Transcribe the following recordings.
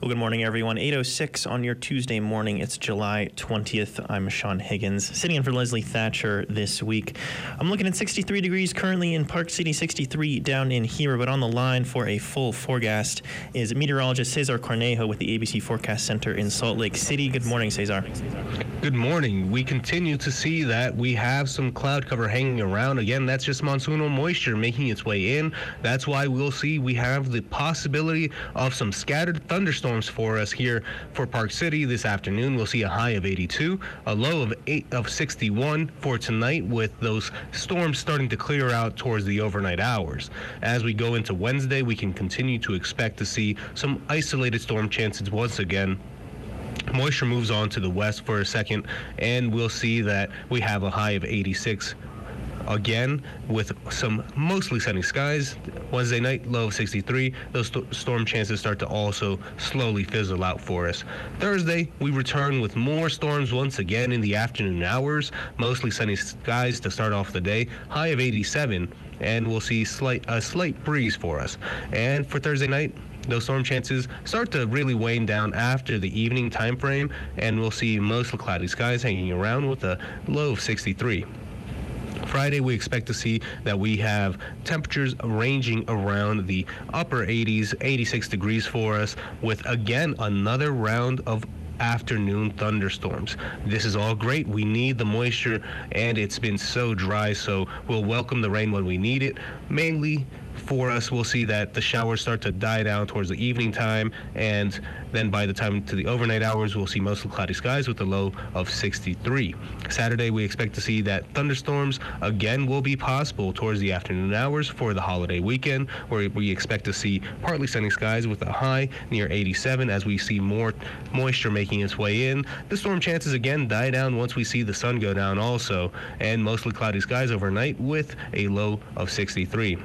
Well, good morning, everyone. 8:06 on your Tuesday morning. It's July 20th. I'm Sean Higgins, sitting in for Leslie Thatcher this week. I'm looking at 63 degrees currently in Park City, 63 down in here, but on the line for a full forecast is meteorologist Cesar Cornejo with the ABC Forecast Center in Salt Lake City. Good morning, Cesar. Good morning. We continue to see that we have some cloud cover hanging around. Again, that's just monsoonal moisture making its way in. That's why we'll see we have the possibility of some scattered thunderstorms for us here for Park City this afternoon. We'll see a high of 82, a low of 61 for tonight, with those storms starting to clear out towards the overnight hours. As we go into Wednesday, we can continue to expect to see some isolated storm chances once again. Moisture moves on to the west for a second, and we'll see that we have a high of 86. Again, with some mostly sunny skies. Wednesday night, low of 63. Those storm chances start to also slowly fizzle out for us. Thursday, we return with more storms once again in the afternoon hours. Mostly sunny skies to start off the day. High of 87, and we'll see a slight breeze for us. And for Thursday night, those storm chances start to really wane down after the evening time frame, and we'll see mostly cloudy skies hanging around with a low of 63. Friday, we expect to see that we have temperatures ranging around the upper 80s, 86 degrees for us, with again another round of afternoon thunderstorms. This is all great. We need the moisture, and it's been so dry, so we'll welcome the rain when we need it. Mainly for us, we'll see that the showers start to die down towards the evening time, and then by the time to the overnight hours, we'll see mostly cloudy skies with a low of 63. Saturday, we expect to see that thunderstorms again will be possible towards the afternoon hours for the holiday weekend, where we expect to see partly sunny skies with a high near 87 as we see more moisture making its way in. The storm chances again die down once we see the sun go down also, and mostly cloudy skies overnight with a low of 63.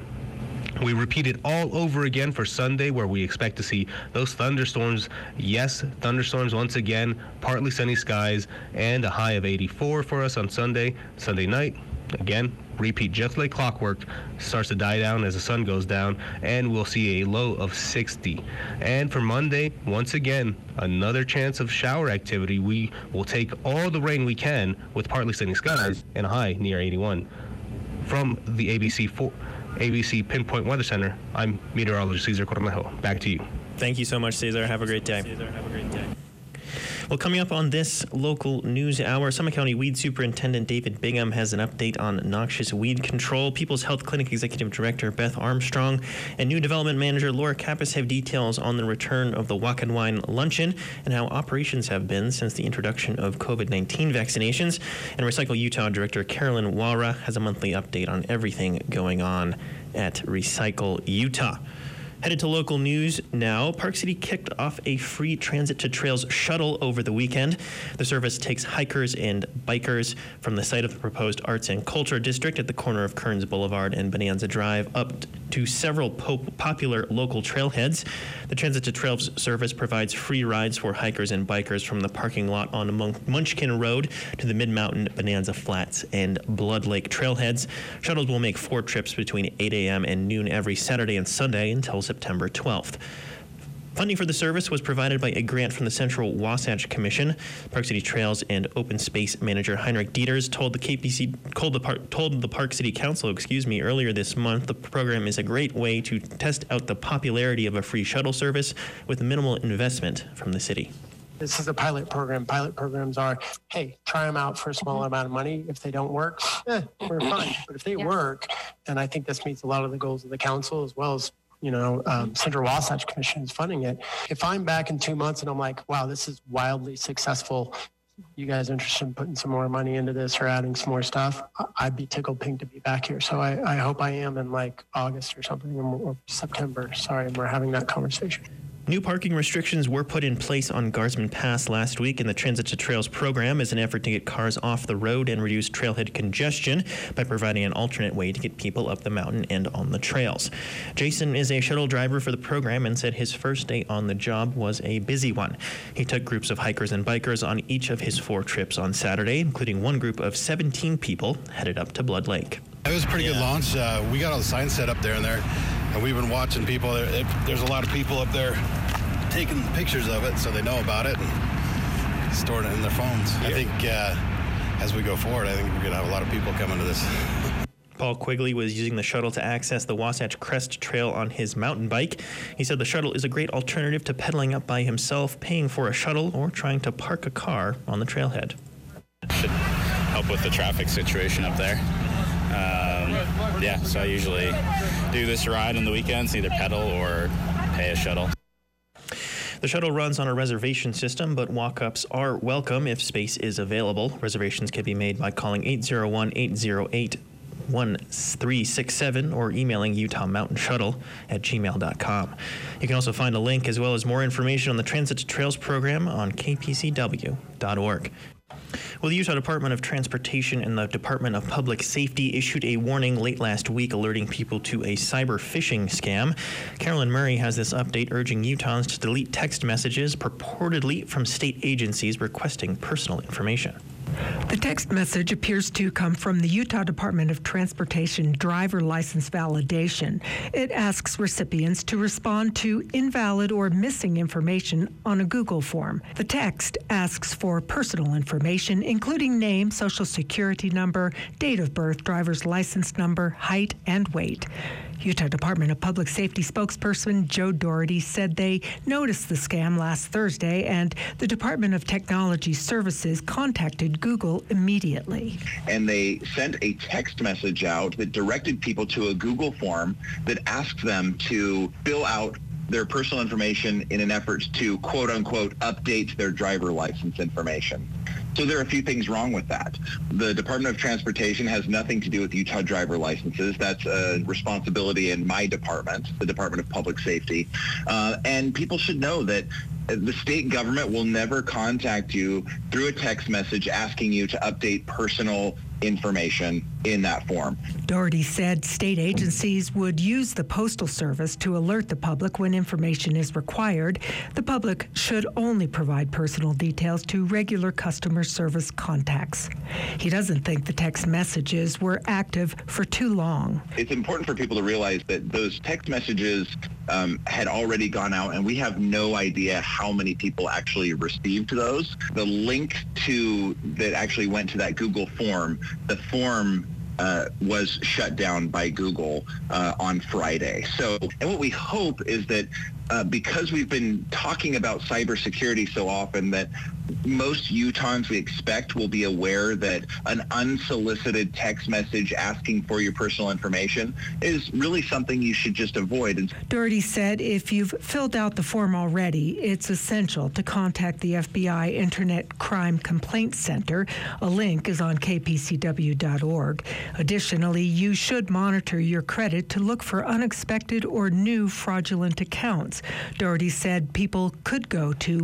We repeat it all over again for Sunday, where we expect to see those thunderstorms. Yes, thunderstorms once again, partly sunny skies, and a high of 84 for us on Sunday. Sunday night, again, repeat just like clockwork, starts to die down as the sun goes down, and we'll see a low of 60. And for Monday, once again, another chance of shower activity. We will take all the rain we can with partly sunny skies and a high near 81. From the ABC Pinpoint Weather Center, I'm meteorologist Cesar Cornejo. Back to you. Thank you so much, Cesar. Have a great day. Well, coming up on this local news hour, Summit County Weed Superintendent David Bingham has an update on noxious weed control. People's Health Clinic Executive Director Beth Armstrong and New Development Manager Laura Kappas have details on the return of the Walk and Wine Luncheon and how operations have been since the introduction of COVID-19 vaccinations. And Recycle Utah Director Carolyn Wara has a monthly update on everything going on at Recycle Utah. Headed to local news now. Park City kicked off a free Transit to Trails shuttle over the weekend. The service takes hikers and bikers from the site of the proposed Arts and Culture District at the corner of Kearns Boulevard and Bonanza Drive up to several popular local trailheads. The Transit to Trails service provides free rides for hikers and bikers from the parking lot on Munchkin Road to the Mid-Mountain, Bonanza Flats, and Blood Lake trailheads. Shuttles will make 4 trips between 8 a.m. and noon every Saturday and Sunday until September 12th. Funding for the service was provided by a grant from the Central Wasatch Commission. Park City Trails and Open Space Manager Heinrich Dieters told the Park City Council, earlier this month, the program is a great way to test out the popularity of a free shuttle service with minimal investment from the city. This is a pilot program. Pilot programs are, hey, try them out for a small amount of money. If they don't work, we're fine. But if they work, and I think this meets a lot of the goals of the council as well as Central Wasatch Commission is funding it. If I'm back in 2 months and I'm like, wow, this is wildly successful, you guys interested in putting some more money into this or adding some more stuff, I'd be tickled pink to be back here. So I hope I am in like August or something, or September. Sorry, we're having that conversation. New parking restrictions were put in place on Guardsman Pass last week in the Transit to Trails program as an effort to get cars off the road and reduce trailhead congestion by providing an alternate way to get people up the mountain and on the trails. Jason is a shuttle driver for the program and said his first day on the job was a busy one. He took groups of hikers and bikers on each of his 4 trips on Saturday, including one group of 17 people headed up to Blood Lake. It was a pretty good launch. We got all the signs set up there, and we've been watching people. There's a lot of people up there taking pictures of it so they know about it and storing it in their phones. I think as we go forward, I think we're going to have a lot of people coming to this. Paul Quigley was using the shuttle to access the Wasatch Crest Trail on his mountain bike. He said the shuttle is a great alternative to pedaling up by himself, paying for a shuttle, or trying to park a car on the trailhead. Should help with the traffic situation up there. So I usually do this ride on the weekends, either pedal or pay a shuttle. The shuttle runs on a reservation system, but walk-ups are welcome if space is available. Reservations can be made by calling 801-808-1367 or emailing utahmountainshuttle@gmail.com. You can also find a link as well as more information on the Transit to Trails program on kpcw.org. Well, the Utah Department of Transportation and the Department of Public Safety issued a warning late last week alerting people to a cyber phishing scam. Carolyn Murray has this update urging Utahns to delete text messages purportedly from state agencies requesting personal information. The text message appears to come from the Utah Department of Transportation driver license validation. It asks recipients to respond to invalid or missing information on a Google form. The text asks for personal information, including name, social security number, date of birth, driver's license number, height, and weight. Utah Department of Public Safety spokesperson Joe Doherty said they noticed the scam last Thursday, and the Department of Technology Services contacted Google immediately. And they sent a text message out that directed people to a Google form that asked them to fill out their personal information in an effort to, quote unquote, update their driver license information. So there are a few things wrong with that. The Department of Transportation has nothing to do with Utah driver licenses. That's a responsibility in my department, the Department of Public Safety. And people should know that the state government will never contact you through a text message asking you to update personal information in that form. Doherty said state agencies would use the Postal Service to alert the public when information is required. The public should only provide personal details to regular customer service contacts. He doesn't think the text messages were active for too long. It's important for people to realize that those text messages had already gone out, and we have no idea how many people actually received those. The link that actually went to that Google form, the form was shut down by Google on Friday. And what we hope is that because we've been talking about cybersecurity so often, that most Utahns we expect will be aware that an unsolicited text message asking for your personal information is really something you should just avoid. Doherty said if you've filled out the form already, it's essential to contact the FBI Internet Crime Complaint Center. A link is on kpcw.org. Additionally, you should monitor your credit to look for unexpected or new fraudulent accounts. Doherty said people could go to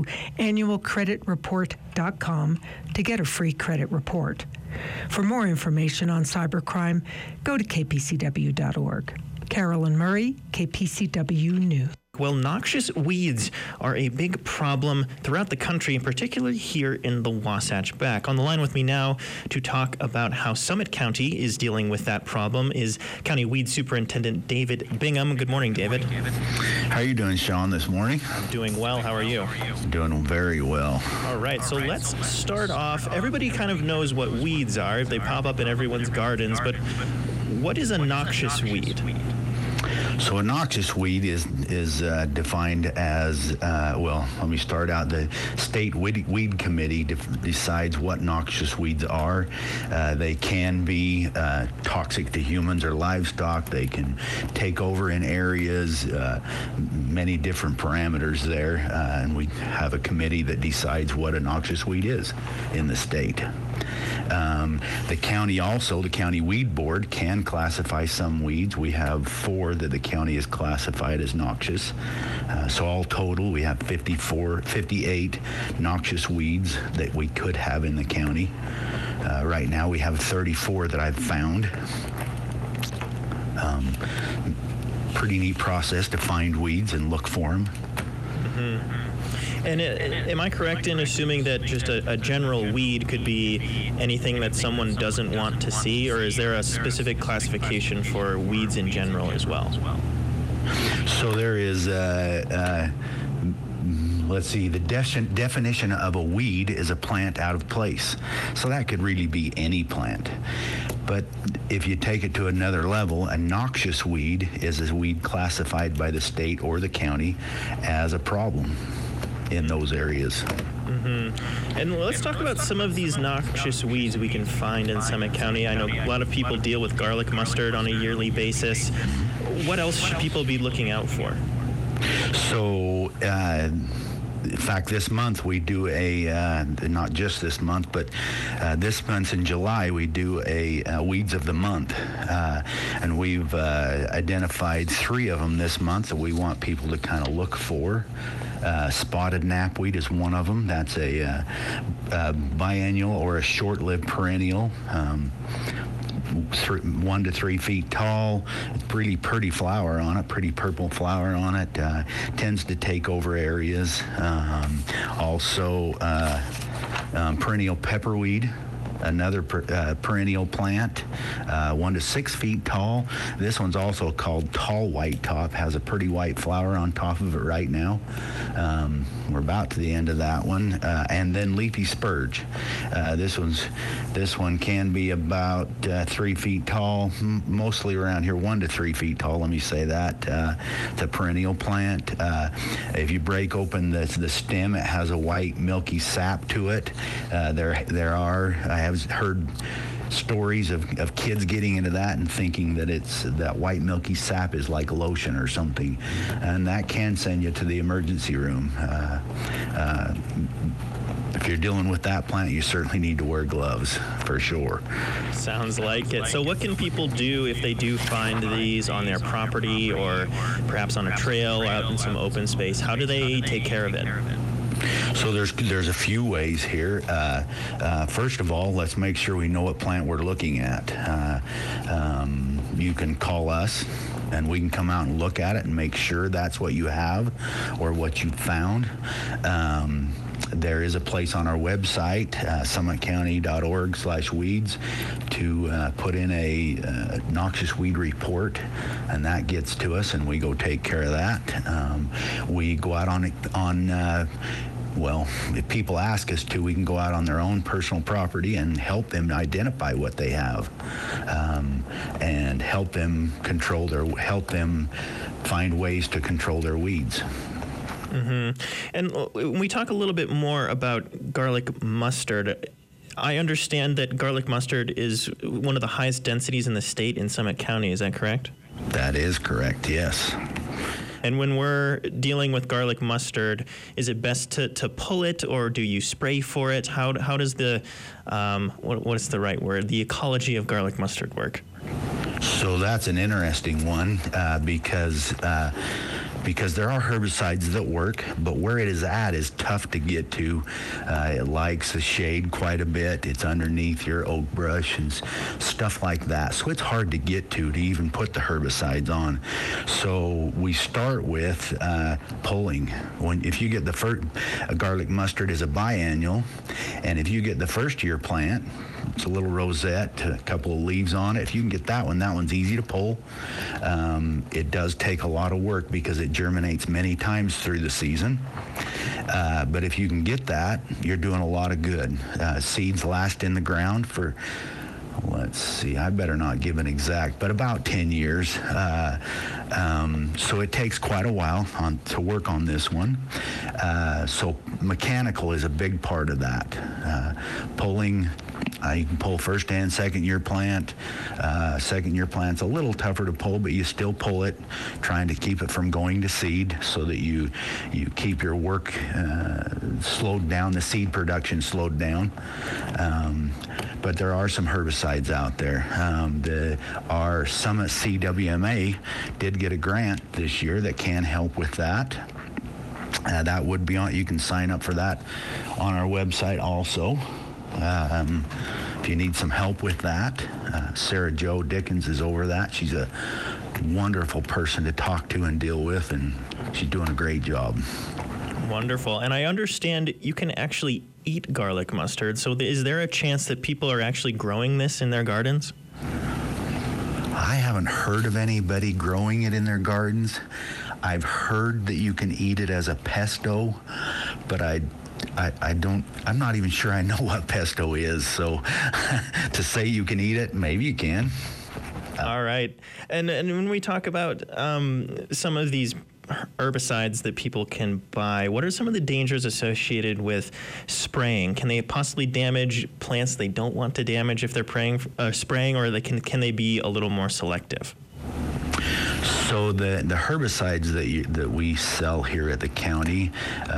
annualcreditreport.com to get a free credit report. For more information on cybercrime, go to kpcw.org. Carolyn Murray, KPCW News. Well, noxious weeds are a big problem throughout the country, and particularly here in the Wasatch Back. On the line with me now to talk about how Summit County is dealing with that problem is County Weed Superintendent David Bingham. Good morning, David. How are you doing, Sean, this morning? I'm doing well. How are you? Doing very well. All right, so let's start off. Everybody kind of knows what weeds are. They pop up in everyone's gardens, but what is a noxious weed? So a noxious weed is defined as, let me start out. The State Weed Committee decides what noxious weeds are. They can be toxic to humans or livestock. They can take over in areas, many different parameters there. And we have a committee that decides what a noxious weed is in the state. The county also, the County Weed Board, can classify some weeds. We have 4 that the county has classified as noxious. So all total, we have 58 noxious weeds that we could have in the county. Right now, we have 34 that I've found. Pretty neat process to find weeds and look for them. Mm-hmm. And am I correct in assuming that just a general weed could be anything that someone doesn't want to see, or is there a specific classification for weeds in general as well? So there is let's see, the definition of a weed is a plant out of place. So that could really be any plant. But if you take it to another level, a noxious weed is a weed classified by the state or the county as a problem in those areas. Mm-hmm. And let's talk about some of these noxious weeds we can find in Summit County. I know a lot of people deal with garlic mustard on a yearly basis. What else should people be looking out for? So, in fact, this month we do not just this month, but this month in July we do a Weeds of the Month. And we've identified 3 of them this month that we want people to kind of look for. Spotted knapweed is one of them. That's a biennial or a short-lived perennial. 1 to 3 feet tall. It's really pretty flower on it, pretty purple flower on it. Tends to take over areas. Also, perennial pepperweed, another perennial plant, 1 to 6 feet tall. This one's also called tall white top, has a pretty white flower on top of it right now. We're about to the end of that one. And then leafy spurge. This one can be about 3 feet tall, mostly around here 1 to 3 feet tall, let me say that. It's a perennial plant. If you break open the stem, it has a white milky sap to it. I have heard stories of kids getting into that and thinking that that white milky sap is like lotion or something, and that can send you to the emergency room. If you're dealing with that plant, you certainly need to wear gloves for sure. Sounds like it. So what can people do if they do find these on their property or perhaps on a trail out in some open space? How do they take care of it? So there's a few ways here. First of all, let's make sure we know what plant we're looking at. You can call us and we can come out and look at it and make sure that's what you have or what you found. There is a place on our website, summitcounty.org/weeds, to put in a noxious weed report, and that gets to us, and we go take care of that. We go out well, if people ask us to, we can go out on their own personal property and help them identify what they have, and help them find ways to control their weeds. Mm-hmm. And when we talk a little bit more about garlic mustard, I understand that garlic mustard is one of the highest densities in the state in Summit County. Is that correct? That is correct, yes. And when we're dealing with garlic mustard, is it best to pull it, or do you spray for it? How does the, what is the right word, the ecology of garlic mustard work? So that's an interesting one, because there are herbicides that work, but where it is at is tough to get to. It likes the shade quite a bit. It's underneath your oak brush and stuff like that. So it's hard to get to even put the herbicides on. So we start with pulling. If you get a garlic mustard is a biennial, and if you get the first year plant, it's a little rosette, a couple of leaves on it. If you can get that one's easy to pull. It does take a lot of work because it germinates many times through the season. But if you can get that, you're doing a lot of good. Seeds last in the ground for, let's see, I better not give an exact, but about 10 years. So it takes quite a while to work on this one. So mechanical is a big part of that. Pulling, you can pull first and second year plant. Second year plant's a little tougher to pull, but you still pull it, trying to keep it from going to seed so that you keep your work slowed down, the seed production slowed down. But there are some herbicides out there. Our Summit CWMA did get a grant this year that can help with that. That would be on, you can sign up for that on our website also. If you need some help with that, Sarah Jo Dickens is over that. She's a wonderful person to talk to and deal with, and she's doing a great job. Wonderful. And I understand you can actually eat garlic mustard. So is there a chance that people are actually growing this in their gardens? I haven't heard of anybody growing it in their gardens. I've heard that you can eat it as a pesto, but I'm not even sure I know what pesto is. So to say you can eat it, maybe you can. All right. And when we talk about some of these herbicides that people can buy, what are some of the dangers associated with spraying? Can they possibly damage plants they don't want to damage if they're spraying, or can they be a little more selective? So the herbicides that we sell here at the county,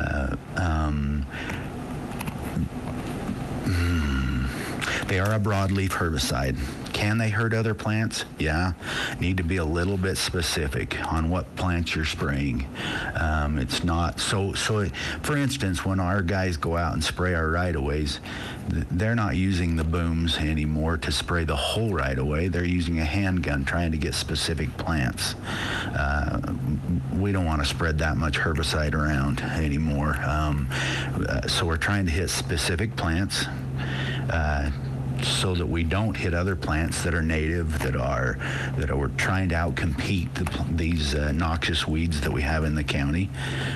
they are a broadleaf herbicide. Can they hurt other plants? Yeah. Need to be a little bit specific on what plants you're spraying. It's not so. For instance, when our guys go out and spray our right-of-ways, they're not using the booms anymore to spray the whole right-of-way. They're using a handgun trying to get specific plants. We don't want to spread that much herbicide around anymore. So we're trying to hit specific plants. So that we don't hit other plants that are native, that are trying to outcompete these noxious weeds that we have in the county.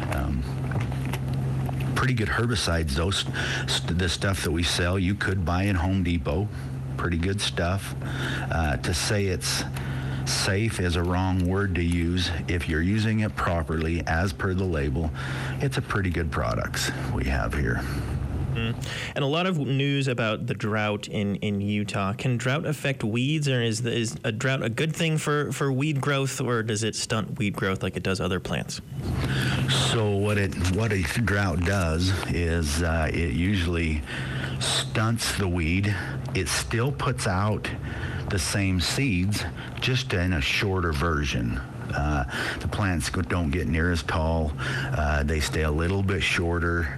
Pretty good herbicides, though. The stuff that we sell, you could buy in Home Depot. Pretty good stuff. To say it's safe is a wrong word to use. If you're using it properly, as per the label, it's a pretty good products we have here. And a lot of news about the drought in Utah. Can drought affect weeds, or is a drought a good thing for weed growth, or does it stunt weed growth like it does other plants? So what a drought does is it usually stunts the weed. It still puts out the same seeds, just in a shorter version. The plants don't get near as tall. They stay a little bit shorter.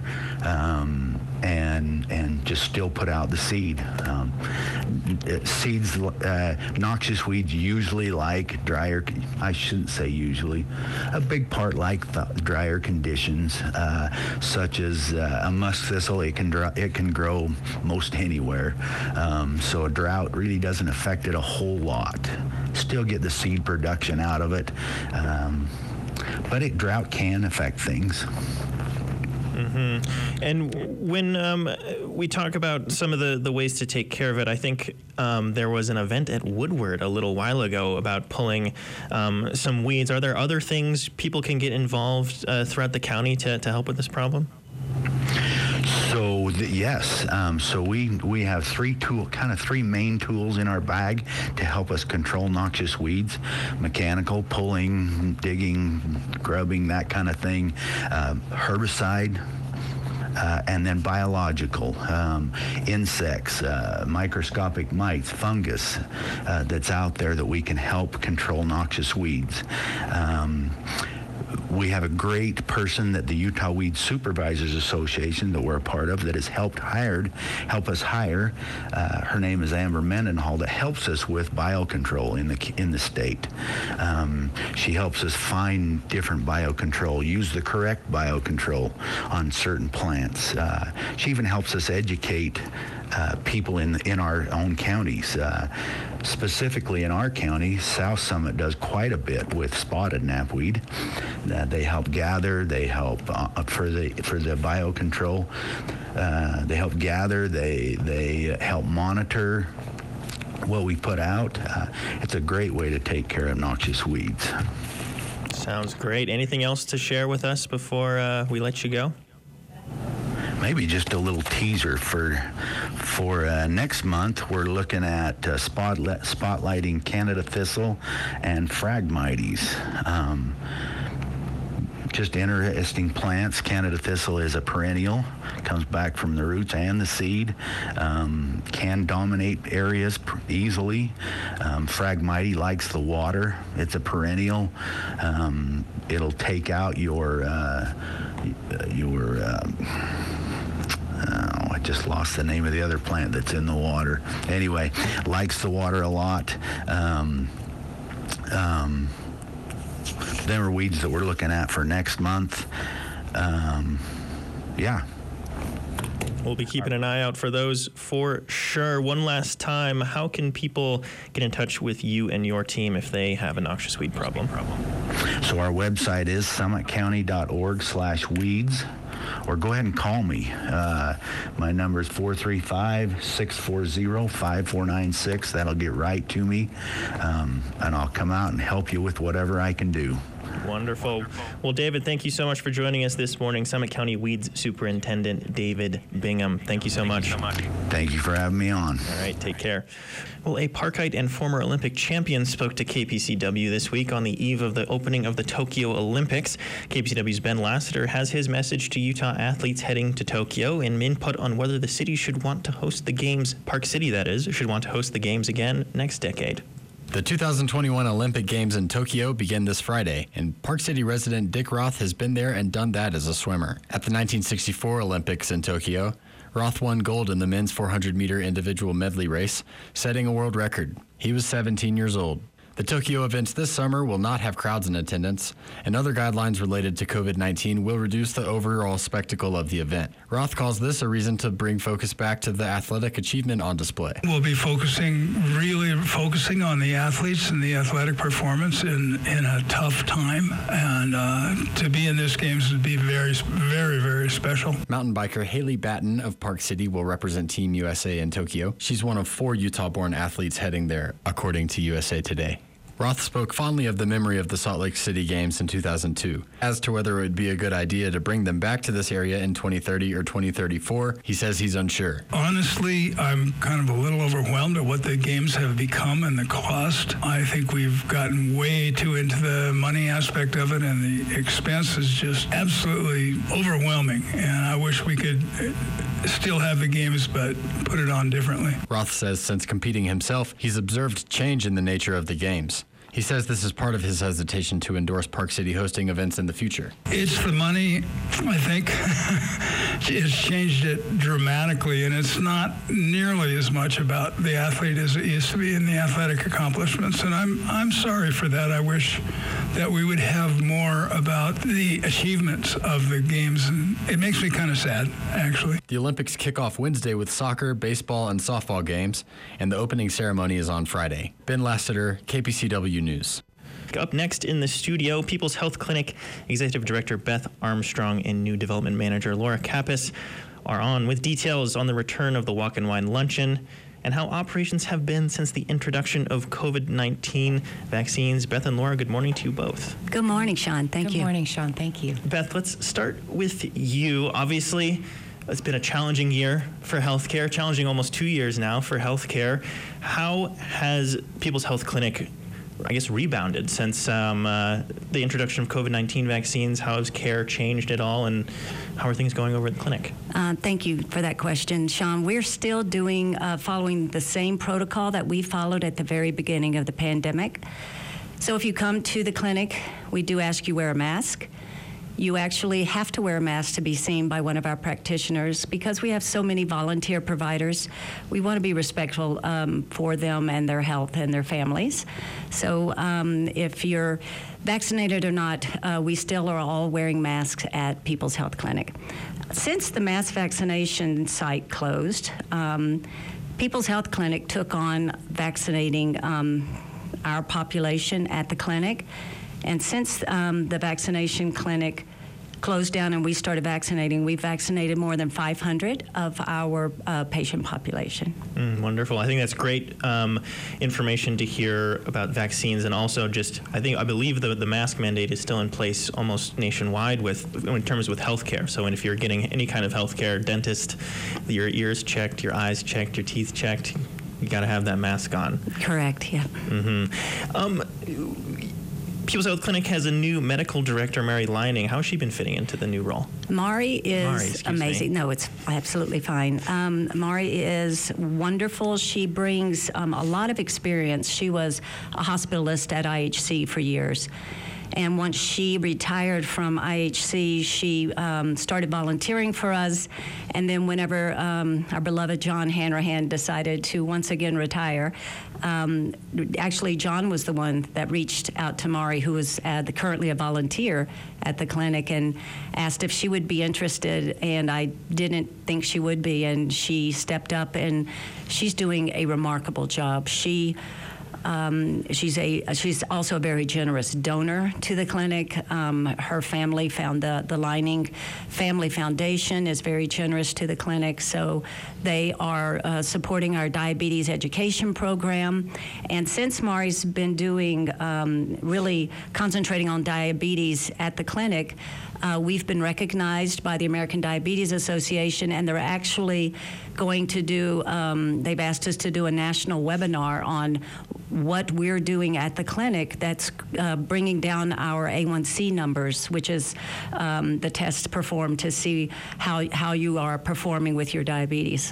And just still put out the seed. Seeds, noxious weeds usually like drier, I shouldn't say usually, a big part like the drier conditions, such as a musk thistle. It can grow most anywhere. So a drought really doesn't affect it a whole lot. Still get the seed production out of it. But drought can affect things. Mm-hmm. And when we talk about some of the ways to take care of it, I think there was an event at Woodward a little while ago about pulling some weeds. Are there other things people can get involved throughout the county to help with this problem? So yes, so we have three main tools in our bag to help us control noxious weeds: mechanical, pulling, digging, grubbing, that kind of thing, herbicide, and then biological, insects, microscopic mites, fungus that's out there that we can help control noxious weeds. We have a great person that the Utah Weed Supervisors Association that we're a part of that has help us hire. Her name is Amber Mendenhall, that helps us with biocontrol in the state. She helps us find different biocontrol, use the correct biocontrol on certain plants. She even helps us educate people in our own counties. Specifically in our county, South Summit does quite a bit with spotted knapweed. They help gather, they help for the biocontrol. They help gather, they help monitor what we put out. It's a great way to take care of noxious weeds. Sounds great. Anything else to share with us before we let you go? Maybe just a little teaser for next month. We're looking at spotlighting Canada thistle and Phragmites. Just interesting plants. Canada thistle is a perennial, comes back from the roots and the seed, can dominate areas easily. Phragmite likes the water. It's a perennial. It'll take out I just lost the name of the other plant that's in the water. Anyway, likes the water a lot. There are weeds that we're looking at for next month. Yeah. We'll be keeping an eye out for those for sure. One last time, how can people get in touch with you and your team if they have a noxious weed problem? So our website is summitcounty.org/weeds, or go ahead and call me. My number is 435-640-5496. That'll get right to me, and I'll come out and help you with whatever I can do. Wonderful. Well, David, thank you so much for joining us this morning. Summit County Weeds Superintendent David Bingham. Thank you so much. Thank you for having me on. All right, take care. Well, a Parkite and former Olympic champion spoke to KPCW this week on the eve of the opening of the Tokyo Olympics. KPCW's Ben Lassiter has his message to Utah athletes heading to Tokyo and input on whether the city should want to host the games, Park City that is, should want to host the games again next decade. The 2021 Olympic Games in Tokyo begin this Friday, and Park City resident Dick Roth has been there and done that as a swimmer. At the 1964 Olympics in Tokyo, Roth won gold in the men's 400-meter individual medley race, setting a world record. He was 17 years old. The Tokyo events this summer will not have crowds in attendance, and other guidelines related to COVID-19 will reduce the overall spectacle of the event. Roth calls this a reason to bring focus back to the athletic achievement on display. We'll be really focusing on the athletes and the athletic performance in a tough time, and to be in this games would be very, very, very special. Mountain biker Haley Batten of Park City will represent Team USA in Tokyo. She's one of 4 Utah-born athletes heading there, according to USA Today. Roth spoke fondly of the memory of the Salt Lake City Games in 2002. As to whether it would be a good idea to bring them back to this area in 2030 or 2034, he says he's unsure. Honestly, I'm kind of a little overwhelmed at what the games have become and the cost. I think we've gotten way too into the money aspect of it, and the expense is just absolutely overwhelming. And I wish we could still have the games, but put it on differently. Roth says since competing himself, he's observed change in the nature of the games. He says this is part of his hesitation to endorse Park City hosting events in the future. It's the money, I think. It's changed it dramatically, and it's not nearly as much about the athlete as it used to be in the athletic accomplishments, and I'm sorry for that. I wish that we would have more about the achievements of the games, and it makes me kind of sad, actually. The Olympics kick off Wednesday with soccer, baseball, and softball games, and the opening ceremony is on Friday. Ben Lassiter, KPCW News. Up next in the studio, People's Health Clinic Executive Director Beth Armstrong and New Development Manager Laura Kappas are on with details on the return of the Walk and Wine Luncheon and how operations have been since the introduction of COVID-19 vaccines. Beth and Laura, good morning to you both. Good morning, Sean. Thank you. Good morning, Sean. Thank you. Beth, let's start with you. Obviously, it's been a challenging year for healthcare, challenging almost 2 years now for healthcare. How has People's Health Clinic, I guess, rebounded since the introduction of COVID-19 vaccines? How has care changed at all, and how are things going over at the clinic? Thank you for that question, Sean. We're still following the same protocol that we followed at the very beginning of the pandemic. So if you come to the clinic, we do ask you wear a mask. You actually have to wear a mask to be seen by one of our practitioners because we have so many volunteer providers. We want to be respectful for them and their health and their families. So if you're vaccinated or not, we still are all wearing masks at People's Health Clinic. Since the mass vaccination site closed, People's Health Clinic took on vaccinating our population at the clinic. And since the vaccination clinic closed down and we started vaccinating, we've vaccinated more than 500 of our patient population. Wonderful. I think that's great information to hear about vaccines, and also just I believe the mask mandate is still in place almost nationwide in terms with healthcare. So if you're getting any kind of healthcare, dentist, your ears checked, your eyes checked, your teeth checked, you got to have that mask on. Correct. Yeah. People's Health Clinic has a new medical director, Mary Lining. How has she been fitting into the new role? Mari is amazing. No, it's absolutely fine. Mari is wonderful. She brings a lot of experience. She was a hospitalist at IHC for years. And once she retired from IHC, she started volunteering for us. And then whenever our beloved John Hanrahan decided to once again retire, actually John was the one that reached out to Mari, who is currently a volunteer at the clinic, and asked if she would be interested. And I didn't think she would be, and she stepped up, and she's doing a remarkable job. She's also a very generous donor to the clinic. Her family the Lining Family Foundation is very generous to the clinic, so they are supporting our diabetes education program. And since Mari's been doing really concentrating on diabetes at the clinic, we've been recognized by the American Diabetes Association, and they're actually going to do, they've asked us to do a national webinar on what we're doing at the clinic that's bringing down our A1C numbers, which is the test performed to see how you are performing with your diabetes.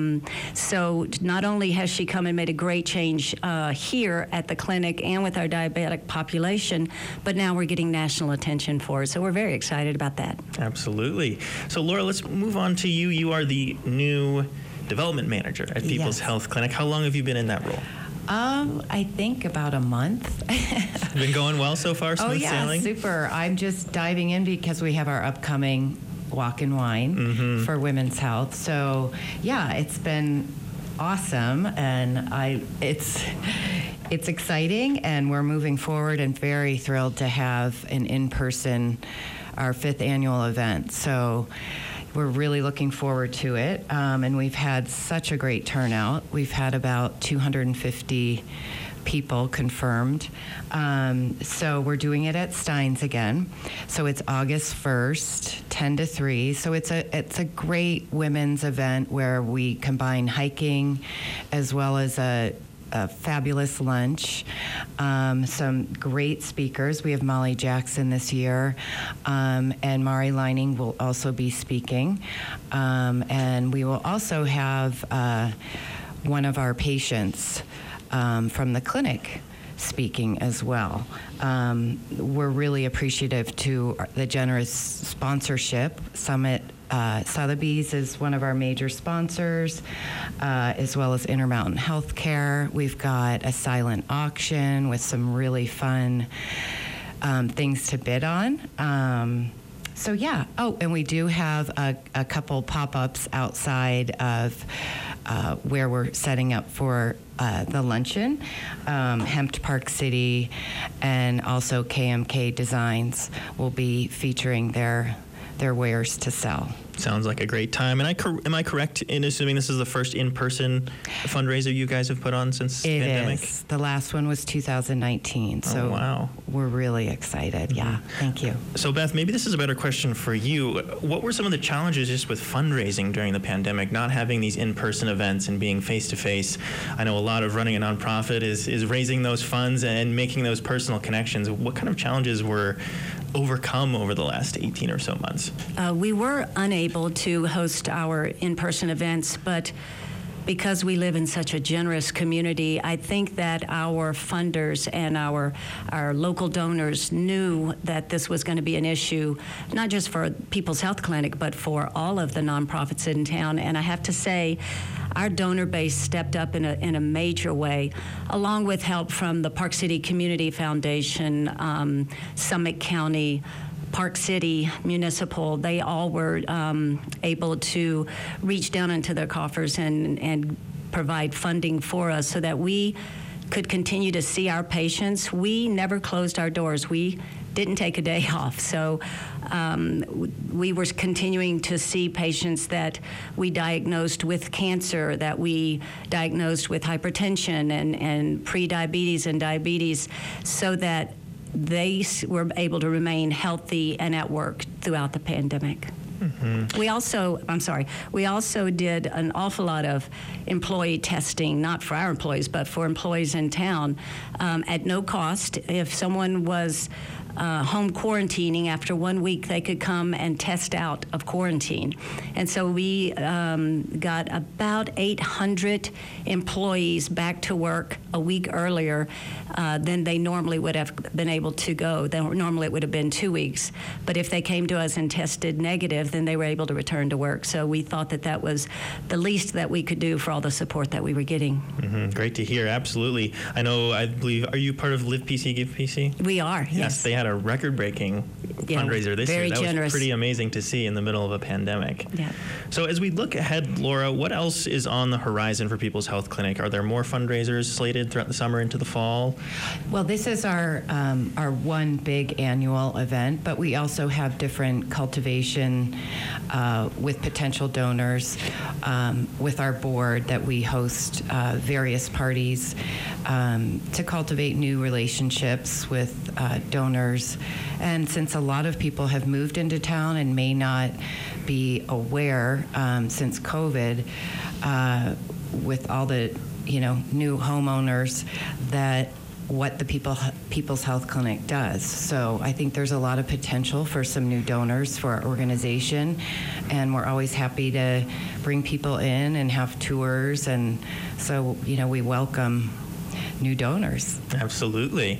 So not only has she come and made a great change here at the clinic and with our diabetic population, but now we're getting national attention for it. So we're very excited about that. Absolutely. So Laura, let's move on to you. You are the new development manager at People's Health Clinic. How long have you been in that role? I think about a month. Been going well so far? Smooth sailing? Super. I'm just diving in because we have our upcoming Walk and Wine for Women's Health. So yeah, it's been awesome, and it's exciting, and we're moving forward, and very thrilled to have an in-person, our 5th annual event. So we're really looking forward to it, and we've had such a great turnout. We've had about 250 people confirmed. So we're doing it at Steins again. So it's August 1st, 10 to 3. So it's a great women's event where we combine hiking as well as a fabulous lunch, some great speakers. We have Molly Jackson this year, and Mari Lining will also be speaking. And we will also have one of our patients from the clinic speaking as well. We're really appreciative to the generous sponsorship. Summit Sotheby's is one of our major sponsors, as well as Intermountain Healthcare. We've got a silent auction with some really fun things to bid on. So yeah. Oh, and we do have a couple pop-ups outside of where we're setting up for the luncheon. Hempt Park City and also KMK Designs will be featuring their wares to sell. Sounds like a great time. And am I correct in assuming this is the first in-person fundraiser you guys have put on since the pandemic? It is. The last one was 2019. So wow. We're really excited. Yeah. Thank you. So Beth, maybe this is a better question for you. What were some of the challenges just with fundraising during the pandemic, not having these in-person events and being face-to-face? I know a lot of running a nonprofit is raising those funds and making those personal connections. What kind of challenges were overcome over the last 18 or so months? We were unable to host our in-person events, but because we live in such a generous community, I think that our funders and our local donors knew that this was going to be an issue, not just for People's Health Clinic, but for all of the nonprofits in town. And I have to say, our donor base stepped up in a major way, along with help from the Park City Community Foundation, Summit County, Park City Municipal. They all were able to reach down into their coffers and provide funding for us so that we could continue to see our patients. We never closed our doors. We didn't take a day off. So we were continuing to see patients that we diagnosed with cancer, that we diagnosed with hypertension and pre-diabetes and diabetes, so that they were able to remain healthy and at work throughout the pandemic. Mm-hmm. We also did an awful lot of employee testing, not for our employees, but for employees in town, at no cost. If someone was home quarantining, after 1 week, they could come and test out of quarantine. And so we got about 800 employees back to work a week earlier than they normally would have been able to go. Normally it would have been 2 weeks. But if they came to us and tested negative, then they were able to return to work. So we thought that was the least that we could do for all the support that we were getting. Mm-hmm. Great to hear. Absolutely. I believe, are you part of Live PC, Give PC? We are, yes. They had a record-breaking fundraiser this year. That generous. was pretty amazing to see in the middle of a pandemic. Yeah. So as we look ahead, Laura, what else is on the horizon for People's Health Clinic? Are there more fundraisers slated throughout the summer into the fall? Well, this is our one big annual event, but we also have different cultivation with potential donors with our board that we host various parties to cultivate new relationships with donors. And since a lot of people have moved into town and may not be aware since COVID, with all the new homeowners, that what the People's Health Clinic does. So I think there's a lot of potential for some new donors for our organization, and we're always happy to bring people in and have tours, and so we welcome new donors. Absolutely.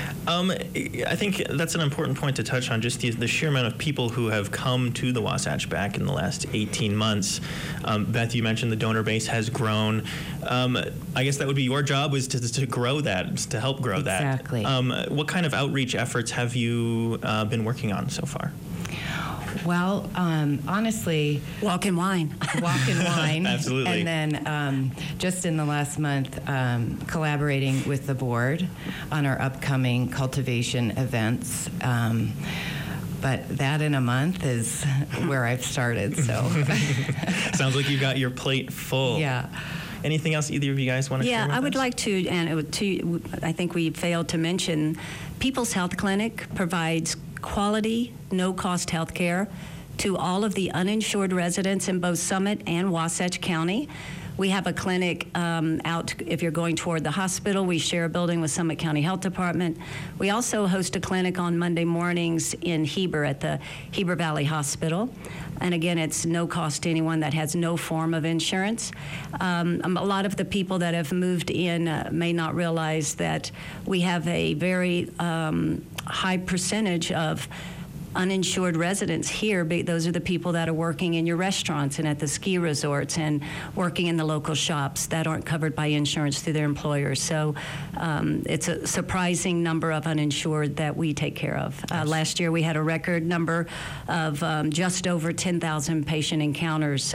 I think that's an important point to touch on, just the sheer amount of people who have come to the Wasatch back in the last 18 months. Beth, you mentioned the donor base has grown. I guess that would be your job, was to grow that, to help grow that. Exactly. What kind of outreach efforts have you been working on so far? Well, honestly, Walk and Wine. Absolutely. And then just in the last month, collaborating with the board on our upcoming cultivation events. But that in a month is where I've started. So sounds like you've got your plate full. Yeah. Anything else either of you guys want to share with I would us? like to, I think we failed to mention, People's Health Clinic provides quality, no-cost health care to all of the uninsured residents in both Summit and Wasatch County. We have a clinic out if you're going toward the hospital. We share a building with Summit County Health Department. We also host a clinic on Monday mornings in Heber at the Heber Valley Hospital. And again, it's no cost to anyone that has no form of insurance. A lot of the people that have moved in may not realize that we have a very high percentage of uninsured residents here. Those are the people that are working in your restaurants and at the ski resorts and working in the local shops that aren't covered by insurance through their employers. So it's a surprising number of uninsured that we take care of. Last year we had a record number of just over 10,000 patient encounters,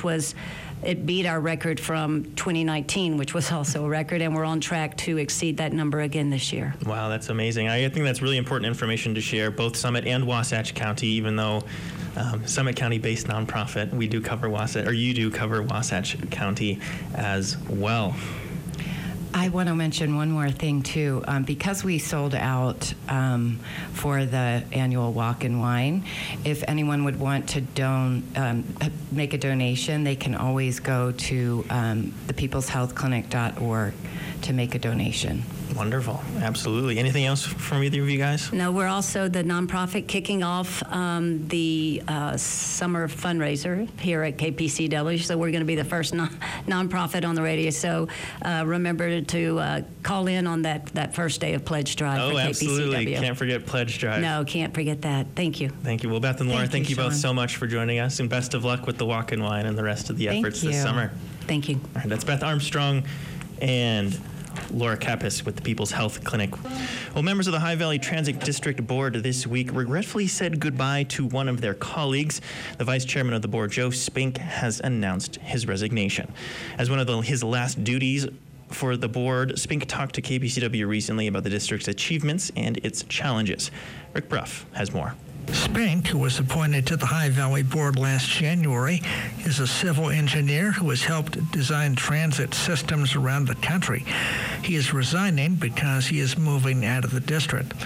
it beat our record from 2019, which was also a record, and we're on track to exceed that number again this year. Wow, that's amazing. I think that's really important information to share, both Summit and Wasatch County, even though Summit County-based nonprofit, we do cover you do cover Wasatch County as well. I want to mention one more thing, too. Because we sold out for the annual Walk and Wine, if anyone would want to make a donation, they can always go to thepeopleshealthclinic.org to make a donation. Wonderful. Absolutely. Anything else from either of you guys? No, we're also the nonprofit kicking off the summer fundraiser here at KPCW. So we're going to be the first nonprofit on the radio. So remember to call in on that first day of Pledge Drive for KPCW. Oh, absolutely. Can't forget Pledge Drive. No, can't forget that. Thank you. Thank you. Well, Beth and Laura, thank you both so much for joining us, and best of luck with the Walk and Wine and the rest of the efforts this summer. Thank you. All right, that's Beth Armstrong and Laura Kappas with the People's Health Clinic. Well, members of the High Valley Transit District Board this week regretfully said goodbye to one of their colleagues. The vice chairman of the board, Joe Spink, has announced his resignation. As one of his last duties for the board, Spink talked to KPCW recently about the district's achievements and its challenges. Rick Bruff has more. Spink, who was appointed to the High Valley Board last January, is a civil engineer who has helped design transit systems around the country. He is resigning because he is moving out of the district.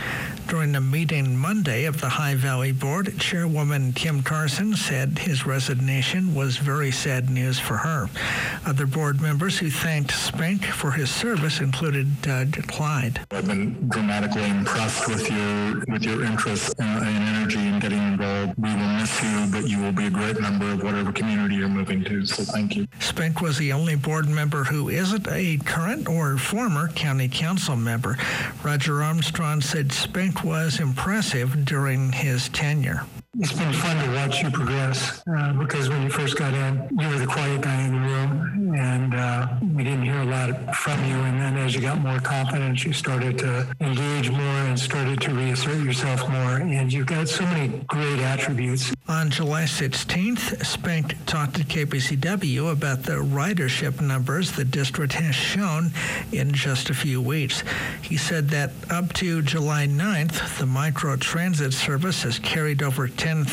During a meeting Monday of the High Valley Board, Chairwoman Kim Carson said his resignation was very sad news for her. Other board members who thanked Spink for his service included Doug Clyde. I've been dramatically impressed with your interest and energy in getting involved. We will miss you, but you will be a great member of whatever community you're moving to, so thank you. Spink was the only board member who isn't a current or former county council member. Roger Armstrong said Spink was impressive during his tenure. It's been fun to watch you progress because when you first got in, you were the quiet guy in the room, and we didn't hear a lot from you. And then as you got more confidence, you started to engage more and started to reassert yourself more. And you've got so many great attributes. On July 16th, Spink talked to KPCW about the ridership numbers the district has shown in just a few weeks. He said that up to July 9th, the micro transit service has carried over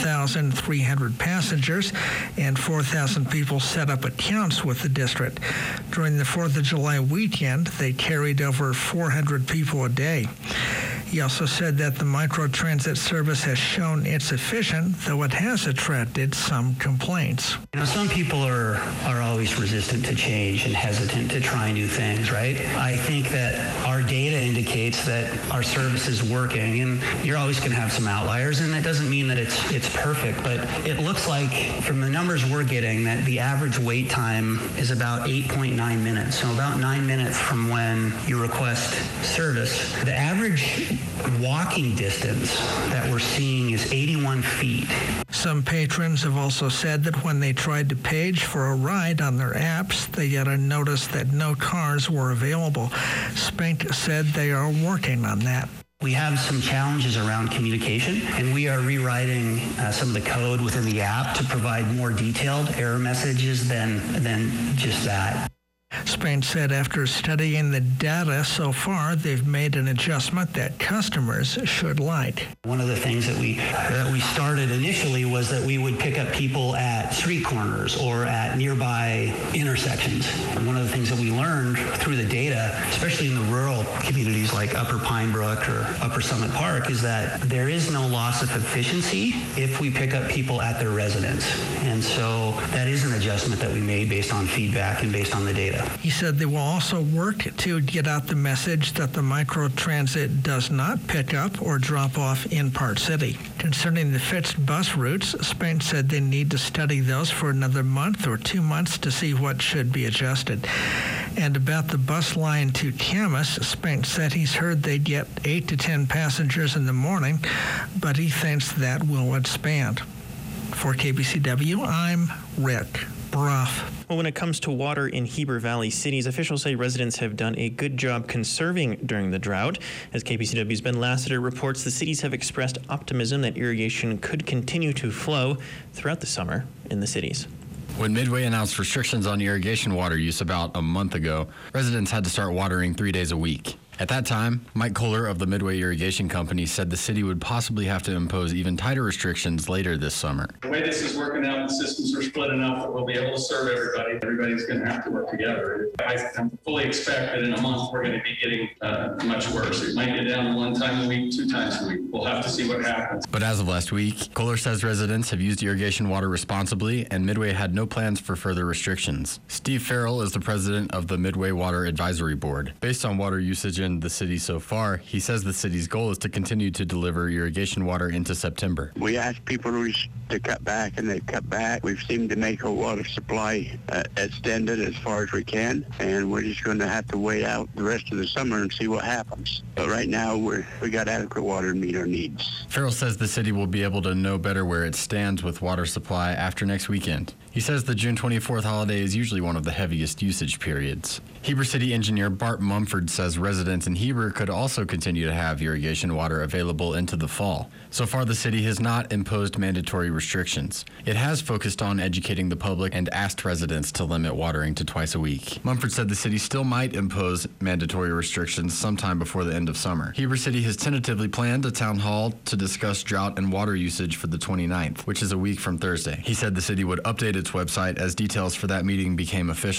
10,300 passengers and 4,000 people set up accounts with the district. During the 4th of July weekend, they carried over 400 people a day. He also said that the micro transit service has shown it's efficient, though it has attracted some complaints. Some people are always resistant to change and hesitant to try new things, right? I think that our data indicates that our service is working, and you're always going to have some outliers, and that doesn't mean that it's perfect, but it looks like from the numbers we're getting that the average wait time is about 8.9 minutes, so about 9 minutes from when you request service. The average walking distance that we're seeing is 81 feet. Some patrons have also said that when they tried to page for a ride on their apps, they got a notice that no cars were available. Spink said they are working on that. We have some challenges around communication, and we are rewriting some of the code within the app to provide more detailed error messages than just that. Spink said after studying the data so far, they've made an adjustment that customers should like. One of the things that we started initially was that we would pick up people at street corners or at nearby intersections. And one of the things that we learned through the data, especially in the rural communities like Upper Pine Brook or Upper Summit Park, is that there is no loss of efficiency if we pick up people at their residence. And so that is an adjustment that we made based on feedback and based on the data. He said they will also work to get out the message that the microtransit does not pick up or drop off in Park City. Concerning the fixed bus routes, Spink said they need to study those for another month or 2 months to see what should be adjusted. And about the bus line to Camas, Spink said he's heard they get 8 to 10 passengers in the morning, but he thinks that will expand. For KBCW, I'm Rick Brough. Well, when it comes to water in Heber Valley cities, officials say residents have done a good job conserving during the drought. As KPCW's Ben Lassiter reports, the cities have expressed optimism that irrigation could continue to flow throughout the summer in the cities. When Midway announced restrictions on irrigation water use about a month ago, residents had to start watering 3 days a week. At that time, Mike Kohler of the Midway Irrigation Company said the city would possibly have to impose even tighter restrictions later this summer. The way this is working out, the systems are split enough that we'll be able to serve everybody. Everybody's going to have to work together. I fully expect that in a month we're going to be getting much worse. It might get down to 1 time a week, 2 times a week. We'll have to see what happens. But as of last week, Kohler says residents have used irrigation water responsibly, and Midway had no plans for further restrictions. Steve Farrell is the president of the Midway Water Advisory Board. Based on water usage in the city so far, he says the city's goal is to continue to deliver irrigation water into September. We asked people to cut back, and they've cut back. We've seemed to make our water supply extended as far as we can, and we're just going to have to wait out the rest of the summer and see what happens. But right now, we got adequate water to meet our needs. Farrell says the city will be able to know better where it stands with water supply after next weekend. He says the June 24th holiday is usually one of the heaviest usage periods. Heber City engineer Bart Mumford says residents in Heber could also continue to have irrigation water available into the fall. So far, the city has not imposed mandatory restrictions. It has focused on educating the public and asked residents to limit watering to twice a week. Mumford said the city still might impose mandatory restrictions sometime before the end of summer. Heber City has tentatively planned a town hall to discuss drought and water usage for the 29th, which is a week from Thursday. He said the city would update its website as details for that meeting became official.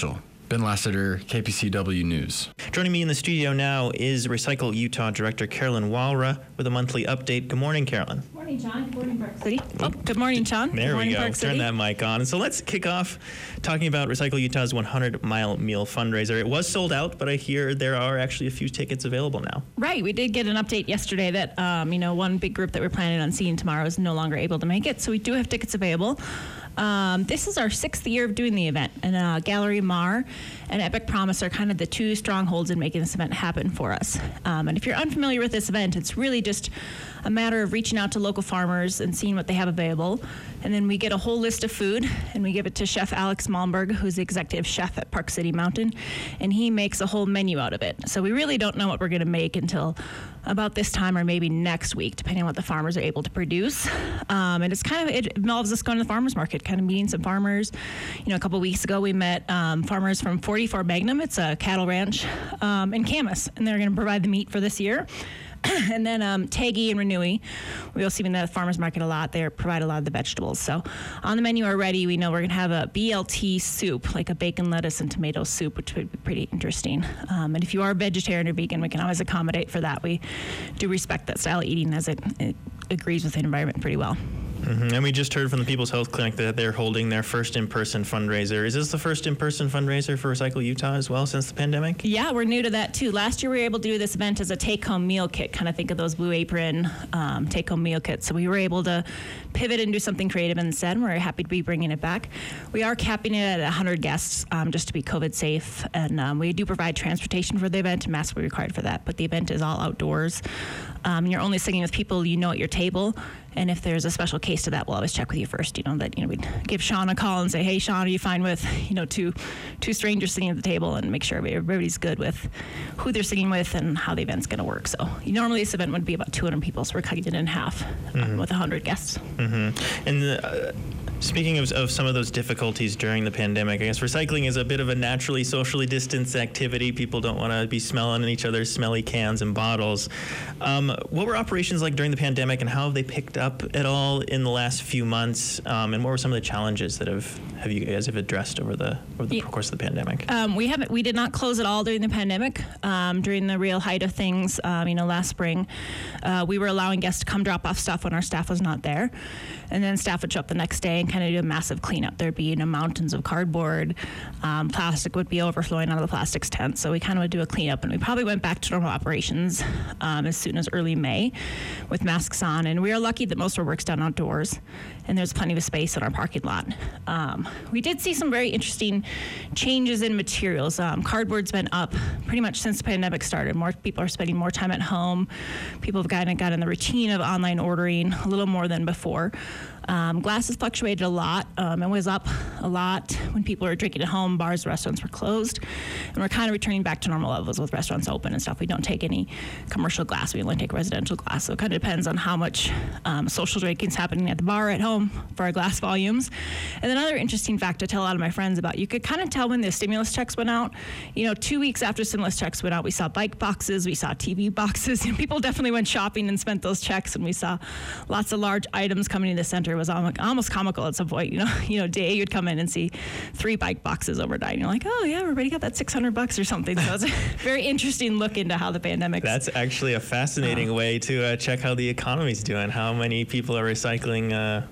Ben Lassiter, KPCW News. Joining me in the studio now is Recycle Utah Director Carolyn Walra with a monthly update. Good morning, Carolyn. Good morning, John. Good morning, Park City. Oh, good morning, John. There good morning, we go. Park City. Turn that mic on. So let's kick off talking about Recycle Utah's 100-mile meal fundraiser. It was sold out, but I hear there are actually a few tickets available now. Right. We did get an update yesterday that, one big group that we're planning on seeing tomorrow is no longer able to make it. So we do have tickets available. This is our 6th year of doing the event, and Gallery Mar and Epic Promise are kind of the two strongholds in making this event happen for us. And if you're unfamiliar with this event, it's really just a matter of reaching out to local farmers and seeing what they have available. And then we get a whole list of food, and we give it to Chef Alex Malmberg, who's the executive chef at Park City Mountain, and he makes a whole menu out of it. So we really don't know what we're going to make until about this time or maybe next week, depending on what the farmers are able to produce. And it involves us going to the farmers market, kind of meeting some farmers. A couple weeks ago we met farmers from 44 Magnum. It's a cattle ranch in Camas, and they're going to provide the meat for this year. And then Taggy and Renewey, we'll see them at the farmers market a lot. They provide a lot of the vegetables. So on the menu already, we know we're going to have a BLT soup, like a bacon, lettuce, and tomato soup, which would be pretty interesting. And if you are vegetarian or vegan, we can always accommodate for that. We do respect that style of eating, as it agrees with the environment pretty well. Mm-hmm. And we just heard from the People's Health Clinic that they're holding their first in-person fundraiser. Is this the first in-person fundraiser for Recycle Utah as well since the pandemic? Yeah, we're new to that too. Last year we were able to do this event as a take-home meal kit. Kind of think of those Blue Apron take-home meal kits. So we were able to pivot and do something creative instead. We're happy to be bringing it back. We are capping it at 100 guests just to be COVID safe. And we do provide transportation for the event, and masks will be required for that. But the event is all outdoors. You're only sitting with people you know at your table. And if there's a special case to that, we'll always check with you first. We'd give Sean a call and say, hey, Sean, are you fine with, two strangers sitting at the table, and make sure everybody's good with who they're sitting with and how the event's going to work. So normally this event would be about 200 people, so we're cutting it in half with 100 guests. Mm-hmm. And speaking of some of those difficulties during the pandemic, I guess recycling is a bit of a naturally socially distanced activity. People don't want to be smelling each other's smelly cans and bottles. What were operations like during the pandemic, and how have they picked up at all in the last few months? And what were some of the challenges that have you guys addressed over the course of the pandemic? We did not close at all during the pandemic. During the real height of things, last spring, we were allowing guests to come drop off stuff when our staff was not there, and then staff would show up the next day and kind of do a massive cleanup. There'd be mountains of cardboard, plastic would be overflowing out of the plastics tent. So we kind of would do a cleanup, and we probably went back to normal operations as soon as early May with masks on. And we are lucky that most of our work's done outdoors, and there's plenty of space in our parking lot. We did see some very interesting changes in materials. Cardboard's been up pretty much since the pandemic started. More people are spending more time at home. People have got in the routine of online ordering a little more than before. Glass has fluctuated a lot. It was up a lot when people were drinking at home. Bars, restaurants were closed. And we're kind of returning back to normal levels with restaurants open and stuff. We don't take any commercial glass. We only take residential glass. So it kind of depends on how much social drinking is happening at the bar at home for our glass volumes. And another interesting fact to tell a lot of my friends about, you could kind of tell when the stimulus checks went out. 2 weeks after stimulus checks went out, we saw bike boxes, we saw TV boxes. People definitely went shopping and spent those checks, and we saw lots of large items coming to the center. It was almost comical at some point. Day you'd come in and see 3 bike boxes overnight, and you're like, oh yeah, everybody got that $600 or something. So it's a very interesting look into how the pandemic. That's actually a fascinating way to check how the economy's doing. How many people are recycling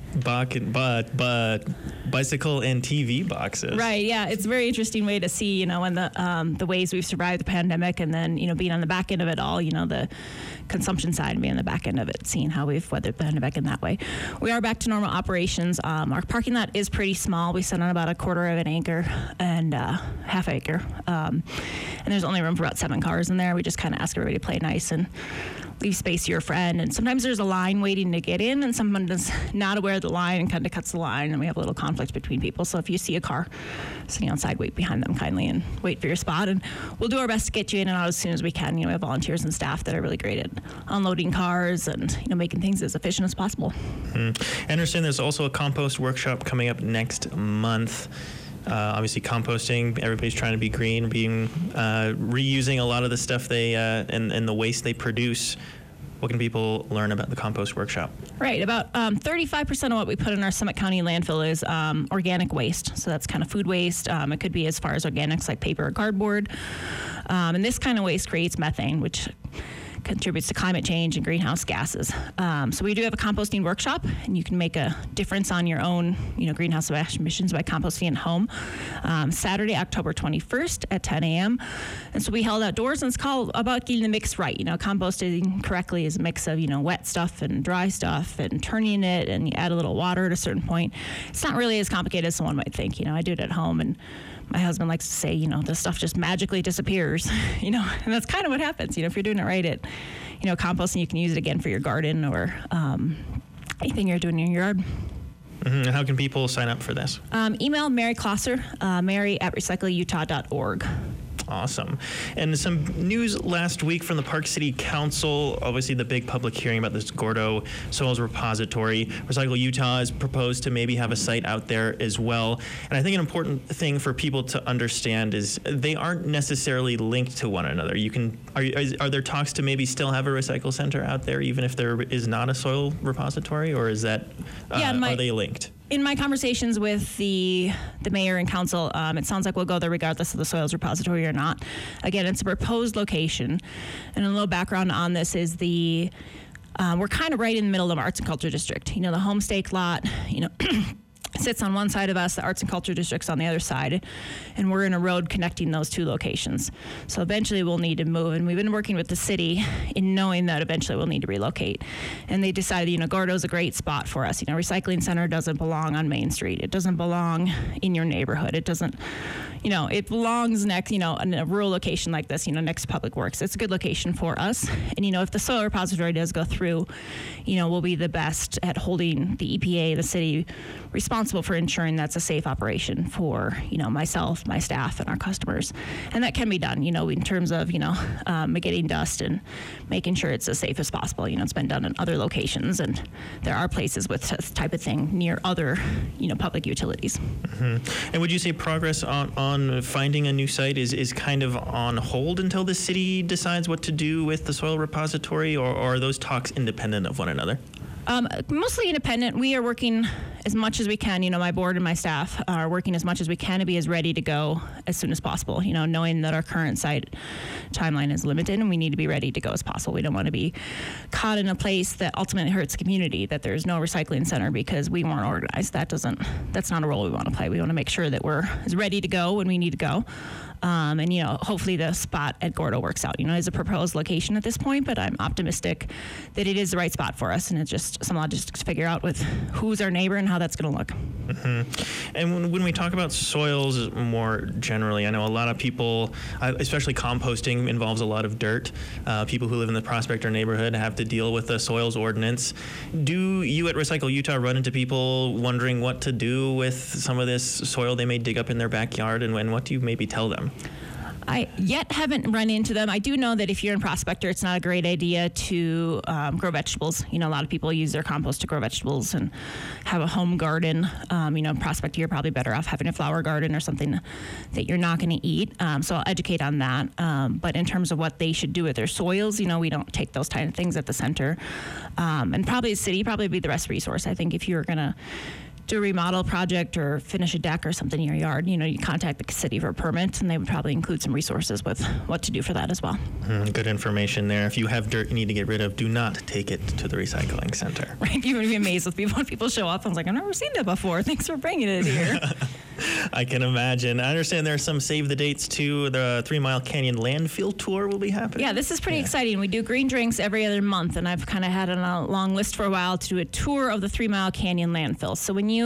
bicycle and TV boxes? Right. Yeah, it's a very interesting way to see, when the ways we've survived the pandemic, and then being on the back end of it all, the consumption side and being on the back end of it, seeing how we've weathered the pandemic in that way. We are back to normal operations. Our parking lot is pretty small. We sit on about a quarter of an acre and half acre. And there's only room for about 7 cars in there. We just kind of ask everybody to play nice and leave space to your friend. And sometimes there's a line waiting to get in, and someone is not aware of the line and kind of cuts the line, and we have a little conflict between people. So if you see a car sitting outside, wait behind them kindly and wait for your spot. And we'll do our best to get you in and out as soon as we can. We have volunteers and staff that are really great at unloading cars and making things as efficient as possible. I understand there's also a compost workshop coming up next month. Obviously, composting, everybody's trying to be green, reusing a lot of the stuff they and the waste they produce. What can people learn about the compost workshop? Right. About 35% of what we put in our Summit County landfill is organic waste. So that's kind of food waste. It could be as far as organics like paper or cardboard. And this kind of waste creates methane, which contributes to climate change and greenhouse gases. So we do have a composting workshop, and you can make a difference on your own, greenhouse emissions by composting at home. Saturday, October 21st at 10 a.m. And so we held outdoors, and it's called about getting the mix right. Composting correctly is a mix of, wet stuff and dry stuff and turning it, and you add a little water at a certain point. It's not really as complicated as someone might think. I do it at home, and my husband likes to say, the stuff just magically disappears, and that's kind of what happens. If you're doing it right at, composting, you can use it again for your garden or anything you're doing in your yard. Mm-hmm. How can people sign up for this? Email Mary Klosser, mary@recycleutah.org. Awesome. And some news last week from the Park City Council, obviously the big public hearing about this Gordo Soils Repository. Recycle Utah has proposed to maybe have a site out there as well. And I think an important thing for people to understand is they aren't necessarily linked to one another. Are there talks to maybe still have a recycle center out there even if there is not a soil repository, or is that, are they linked? In my conversations with the mayor and council, it sounds like we'll go there regardless of the soils repository or not. Again, it's a proposed location. And a little background on this is we're kind of right in the middle of the Arts and Culture District. The Homestake lot, sits on one side of us, the Arts and Culture District's on the other side, and we're in a road connecting those two locations. So eventually we'll need to move, and we've been working with the city in knowing that eventually we'll need to relocate. And they decided, Gordo's a great spot for us. Recycling center doesn't belong on Main Street. It doesn't belong in your neighborhood. It doesn't, it belongs next, in a rural location like this, next to Public Works. It's a good location for us. And, if the soil repository does go through, we'll be the best at holding the EPA, the city, responsible for ensuring that's a safe operation for, myself, my staff, and our customers. And that can be done, in terms of, getting dust and making sure it's as safe as possible. It's been done in other locations, and there are places with this type of thing near other, public utilities. Mm-hmm. And would you say progress on finding a new site is kind of on hold until the city decides what to do with the soil repository, or are those talks independent of one another? Mostly independent. We are working as much as we can. My board and my staff are working as much as we can to be as ready to go as soon as possible, knowing that our current site timeline is limited and we need to be ready to go as possible. We don't want to be caught in a place that ultimately hurts the community, that there's no recycling center because we weren't organized. That's not a role we want to play. We want to make sure that we're as ready to go when we need to go. And hopefully the spot at Gordo works out. It's a proposed location at this point, but I'm optimistic that it is the right spot for us, and it's just some logistics to figure out with who's our neighbor and how that's going to look. Mm-hmm. And when we talk about soils more generally, I know a lot of people, especially composting, involves a lot of dirt. People who live in the Prospector neighborhood have to deal with the soils ordinance. Do you at Recycle Utah run into people wondering what to do with some of this soil they may dig up in their backyard, and what do you maybe tell them? I yet haven't run into them. I do know that if you're in Prospector, it's not a great idea to grow vegetables. A lot of people use their compost to grow vegetables and have a home garden. In Prospector, you're probably better off having a flower garden or something that you're not going to eat. So I'll educate on that. But in terms of what they should do with their soils, we don't take those kind of things at the center. And probably the city probably be the best resource. I think if you're going to do a remodel project or finish a deck or something in your yard, you contact the city for a permit, and they would probably include some resources with what to do for that as well. Good information there. If you have dirt you need to get rid of, do not take it to the recycling center. Right, you would be amazed with people when people show up. I was like, I've never seen that before. Thanks for bringing it here. I can imagine. I understand there's some save the dates too. The 3 Mile Canyon landfill tour will be happening. Yeah, this is pretty exciting. We do green drinks every other month, and I've kind of had a long list for a while to do a tour of the 3 Mile Canyon landfill. So when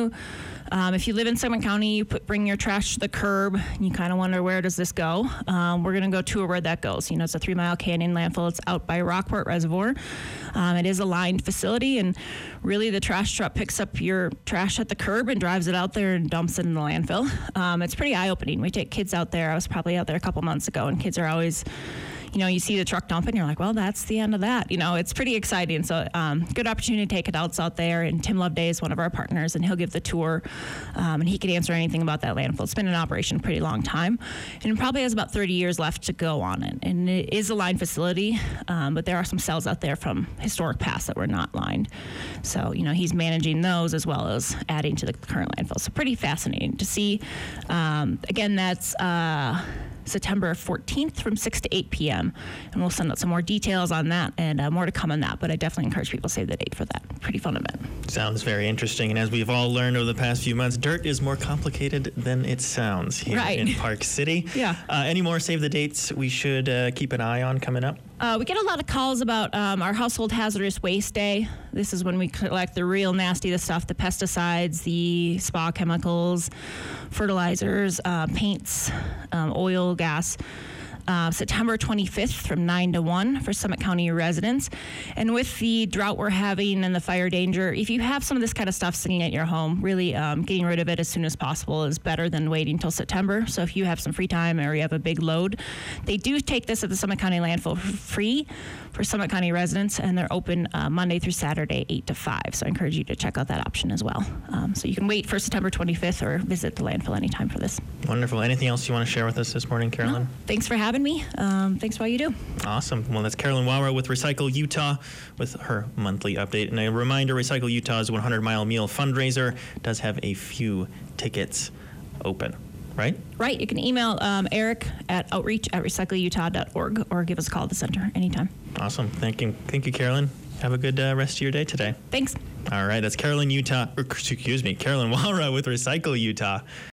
if you live in Summit County, you bring your trash to the curb, and you kind of wonder, where does this go? We're going to go tour where that goes. It's a 3 Mile Canyon landfill. It's out by Rockport Reservoir. It is a lined facility, and really the trash truck picks up your trash at the curb and drives it out there and dumps it in the landfill. It's pretty eye-opening. We take kids out there. I was probably out there a couple months ago, and kids are always you see the truck dumping, you're like, well, that's the end of that. It's pretty exciting. So good opportunity to take adults out there. And Tim Loveday is one of our partners, and he'll give the tour, and he can answer anything about that landfill. It's been in operation a pretty long time, and it probably has about 30 years left to go on it. And it is a lined facility, but there are some cells out there from historic past that were not lined. So, he's managing those as well as adding to the current landfill. So pretty fascinating to see. Again, that's September 14th from 6 to 8 p.m. And we'll send out some more details on that and more to come on that. But I definitely encourage people to save the date for that. Pretty fun event. Sounds very interesting. And as we've all learned over the past few months, dirt is more complicated than it sounds here in Park City. Yeah. Any more save the dates we should keep an eye on coming up? We get a lot of calls about our Household Hazardous Waste Day. This is when we collect the real nasty stuff, the pesticides, the spa chemicals, fertilizers, paints, oil, gas. September 25th from 9 to 1 for Summit County residents. And with the drought we're having and the fire danger, if you have some of this kind of stuff sitting at your home, really getting rid of it as soon as possible is better than waiting till September. So if you have some free time or you have a big load, they do take this at the Summit County landfill for free for Summit County residents, and they're open Monday through Saturday, 8 to 5. So I encourage you to check out that option as well. So you can wait for September 25th or visit the landfill anytime for this. Wonderful. Anything else you want to share with us this morning, Carolyn? No, thanks for having me. Thanks for all you do. Awesome. Well, that's Carolyn Wawra with Recycle Utah with her monthly update. And a reminder, Recycle Utah's 100-mile meal fundraiser does have a few tickets open. Right? Right. You can email Eric at outreach@recycleutah.org or give us a call at the center anytime. Awesome. Thank you, Carolyn. Have a good rest of your day today. Thanks. All right. That's Carolyn Wawra with Recycle Utah.